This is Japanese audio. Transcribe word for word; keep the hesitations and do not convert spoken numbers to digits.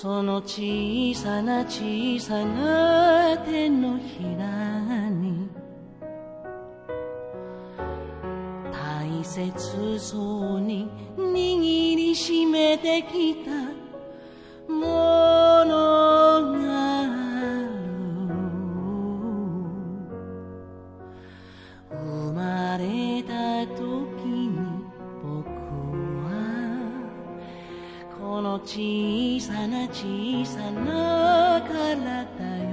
その小さな小さな手のひらに大切そうに握りしめてきたものがある。生まれた時に僕はこの小さな小さな体よ